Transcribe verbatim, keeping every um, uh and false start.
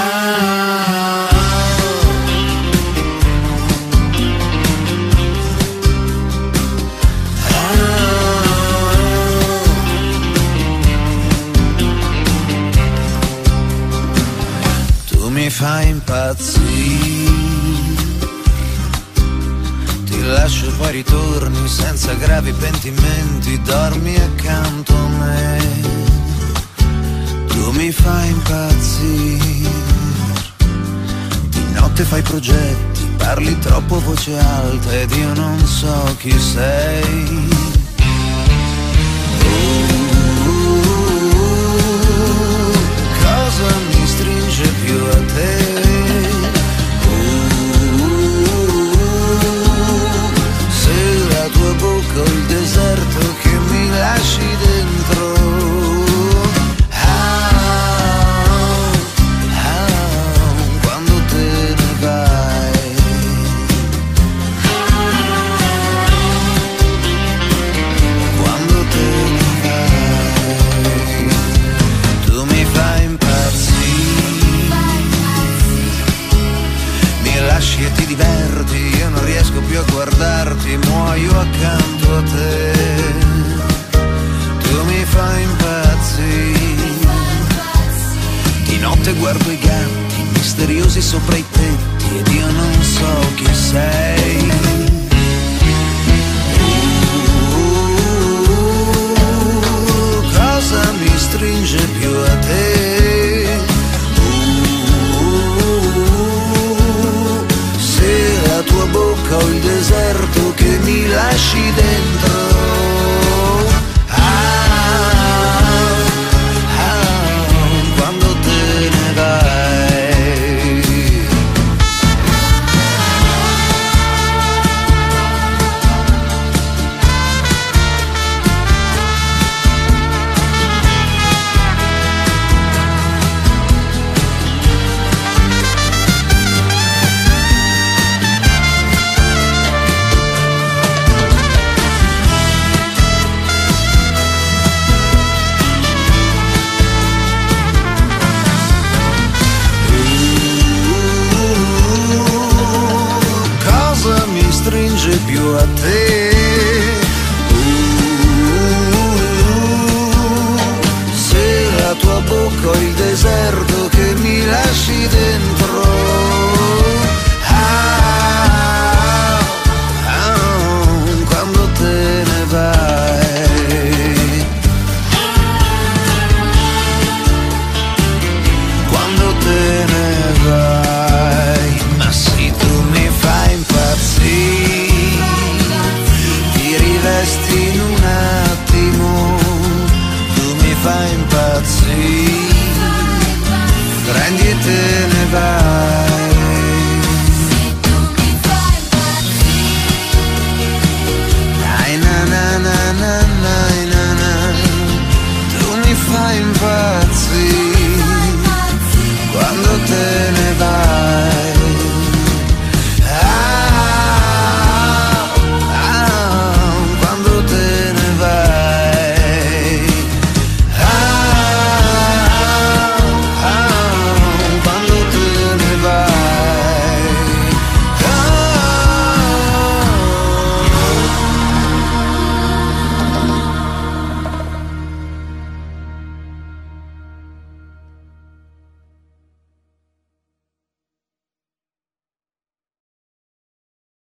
Mi fai impazzire, ti lascio e poi ritorni senza gravi pentimenti, dormi accanto a me. Tu mi fai impazzire, di notte fai progetti, parli troppo a voce alta ed io non so chi sei. Cosa mi stringe più a te? Uh, se la tua bocca o il deserto che mi lasci dentro. Ah, ah, quando te ne vai. Quando te ne vai. Tu mi fai lasci e ti diverti, io non riesco più a guardarti, muoio accanto a te. Tu mi fai impazzire, di notte guardo i gatti misteriosi sopra i tetti ed io non so chi sei. Uh, cosa mi stringe più a te? La tua bocca o il deserto che mi lasci dentro. Ah, ah, quando te ne vai. Stringe più a te. Uh, se la tua bocca o il deserto che mi lasci dentro. Ah, ah, quando te ne vai. Quando te ne vai. Ma sì, tu mi fai impazzire, in un attimo, tu mi fai impazzire, prendi e te ne vai.